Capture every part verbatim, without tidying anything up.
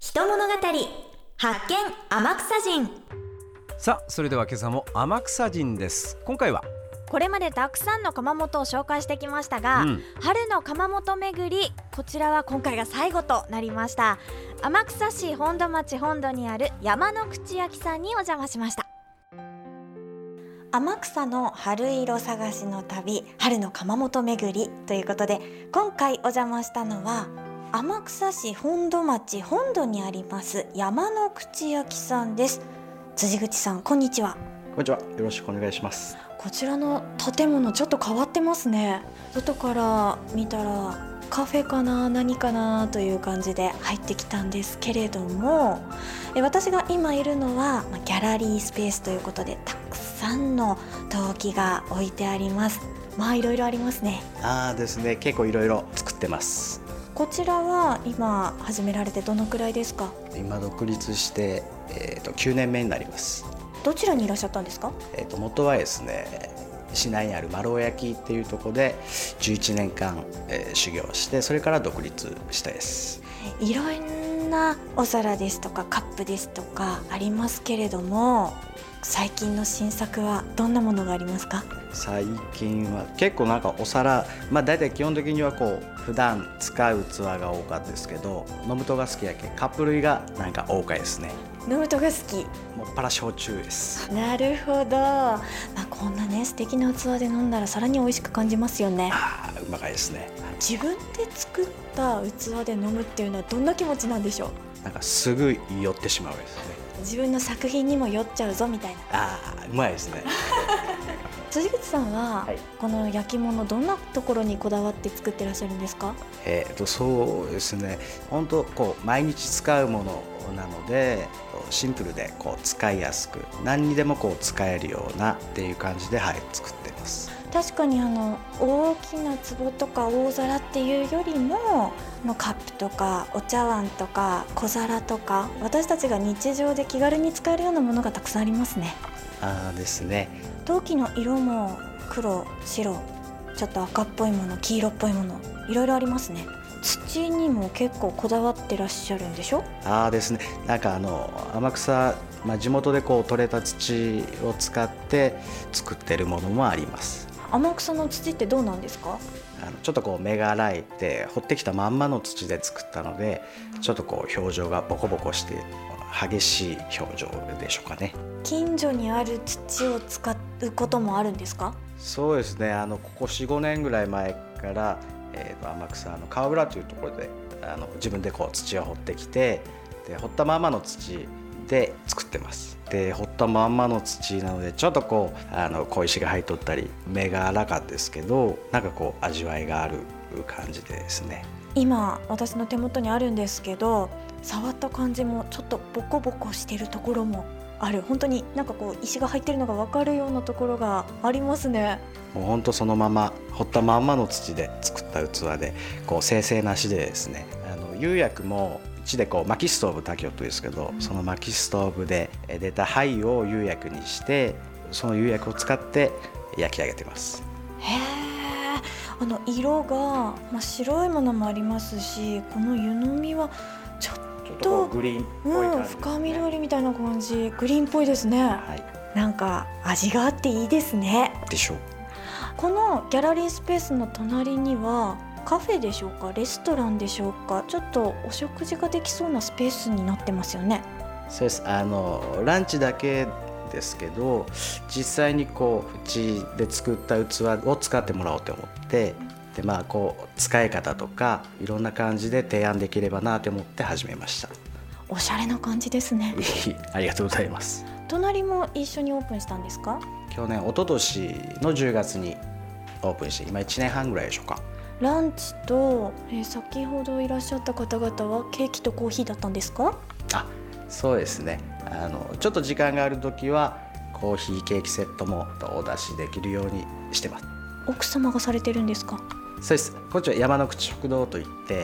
人物語発見天草人。 さあそれでは今朝も天草人です。今回はこれまでたくさんの窯元を紹介してきましたが、うん、春の窯元巡り、こちらは今回が最後となりました。天草市本土町本土にある山の口焼さんにお邪魔しました。天草の春色探しの旅、春の窯元巡りということで、今回お邪魔したのは天草市本土町本土にあります山の口焼さんです。辻口さん、こんにちは。 こんにちは、よろしくお願いします。 こちらの建物ちょっと変わってますね。外から見たらカフェかな何かなという感じで入ってきたんですけれども、私が今いるのはギャラリースペースということで、たくさんの陶器が置いてあります。まあいろいろありますね。 あーですね、結構いろいろ作ってます。 こちらは今始められてどのくらいですか？ 今独立して、えー、ときゅうねんめになります。 どちらにいらっしゃったんですか？ えー、と元はですね、市内にある丸尾焼っていうところでじゅういちねんかん、えー、修行して、それから独立したです。 いろんなお皿ですとかカップですとかありますけれども、最近の新作はどんなものがありますか？ 最近は結構なんかお皿、まあ大体基本的にはこう普段使う器が多かったですけど、飲むとが好きやけカップ類がなんか多かいですね。 飲むとが好き、 もっぱら焼酎です。 なるほど、まあ、こんなね素敵な器で飲んだらさらに美味しく感じますよね。 あー、うまかいですね。 自分で作った器で飲むっていうのはどんな気持ちなんでしょう？ なんかすぐ酔ってしまうですね。 自分の作品にも酔っちゃうぞみたいな。 あー、うまいですね。 辻口さんは、はい、この焼き物どんなところにこだわって作ってらっしゃるんですか？ えー、とそうですね、本当こう毎日使うものなのでシンプルでこう使いやすく、何にでもこう使えるようなっていう感じで、はい、作ってます。 確かにあの大きな壺とか大皿っていうよりものカップとかお茶碗とか小皿とか、私たちが日常で気軽に使えるようなものがたくさんありますね。 あーですね。 陶器の色も黒、白、ちょっと赤っぽいもの、黄色っぽいもの、いろいろありますね。土にも結構こだわってらっしゃるんでしょ？ あーですね、なんかあの天草、まあ、地元でこう取れた土を使って作ってるものもあります。 天草の土ってどうなんですか？ あのちょっとこう目が粗いって掘ってきたまんまの土で作ったので、ちょっとこう表情がボコボコして激しい表情でしょうかね。 近所にある土を使うこともあるんですか？ そうですね、あのここ よん,ご 年ぐらい前から、えー、と天草の川浦というところであの自分でこう土を掘ってきて、で掘ったまんまの土で作ってます。で掘ったまんまの土なので、ちょっとこうあの小石が入っとったり目が粗かったですけど、なんかこう味わいがある感じでですね。 今私の手元にあるんですけど、触った感じもちょっとボコボコしてるところもある。本当になんかこう石が入ってるのが分かるようなところがありますね。 もう本当そのまま掘ったまんまの土で作った器で、こう精製なしでですね、あの釉薬もうちでこう薪ストーブ炊きよっとですけど、その薪ストーブで出た灰を釉薬にして、その釉薬を使って焼き上げてます。 へー、あの色が、まあ、白いものもありますし、この湯飲みはちょっとグリーンっぽい感じですね。 うん、深緑みたいな感じ、グリーンっぽいですね。はい、なんか味があっていいですね。 でしょう。 このギャラリースペースの隣にはカフェでしょうか、レストランでしょうか、ちょっとお食事ができそうなスペースになってますよね。 そうです。あのランチだけですけど、実際にこううちで作った器を使ってもらおうと思って、で、まあ、こう使い方とかいろんな感じで提案できればなと思って始めました。 おしゃれな感じですね。 ありがとうございます。 隣も一緒にオープンしたんですか？ 去年、一昨年のじゅうがつにオープンして、今いちねんはんぐらいでしょうか。 ランチと、えー、先ほどいらっしゃった方々はケーキとコーヒーだったんですか？ あ、そうですね。あのちょっと時間があるときはコーヒーケーキセットもお出しできるようにしてます。 奥様がされてるんですか？ そうです。こっちは山の口食堂といって、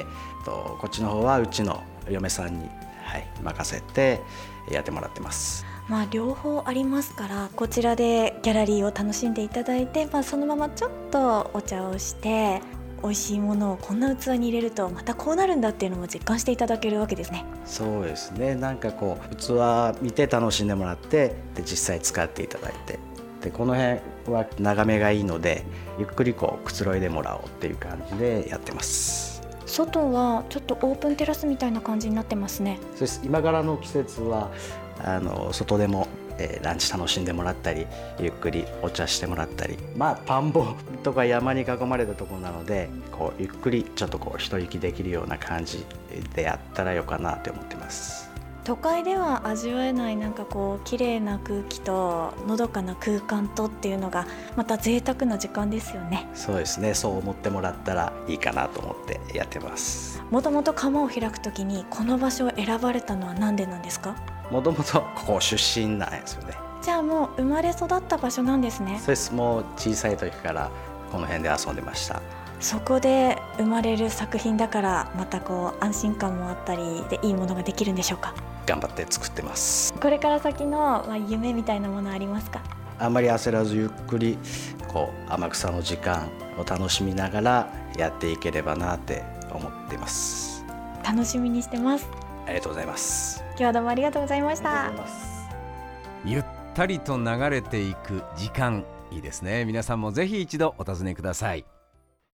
とこっちの方はうちの嫁さんに、はい、任せてやってもらってます。 まあ、両方ありますから、こちらでギャラリーを楽しんでいただいて、まあ、そのままちょっとお茶をして美味しいものをこんな器に入れるとまたこうなるんだっていうのも実感していただけるわけですね。 そうですね、なんかこう器見て楽しんでもらって、で実際使っていただいて、でこの辺は眺めがいいのでゆっくりこうくつろいでもらおうっていう感じでやってます。 外はちょっとオープンテラスみたいな感じになってますね。 そうです。今からの季節はあの外でも、えー、ランチ楽しんでもらったり、ゆっくりお茶してもらったり、まあ田んぼとか山に囲まれたところなので、こうゆっくりちょっとこう一息できるような感じでやったらよかなって思ってます。 都会では味わえないなんかこう綺麗な空気とのどかな空間とっていうのがまた贅沢な時間ですよね。 そうですね、そう思ってもらったらいいかなと思ってやってます。 もともと窯を開くときにこの場所を選ばれたのは何でなんですか？ もともとここ出身なんですよね。 じゃあもう生まれ育った場所なんですね。 そうです。もう小さい時からこの辺で遊んでました。 そこで生まれる作品だからまたこう安心感もあったりでいいものができるんでしょうか？ 頑張って作ってます。 これから先の、まあ、夢みたいなものありますか？ あんまり焦らずゆっくりこう天草の時間を楽しみながらやっていければなって思っています。 楽しみにしてます。 ありがとうございます。 今日はどうもありがとうございました。 ゆったりと流れていく時間、いいですね。皆さんもぜひ一度お尋ねください。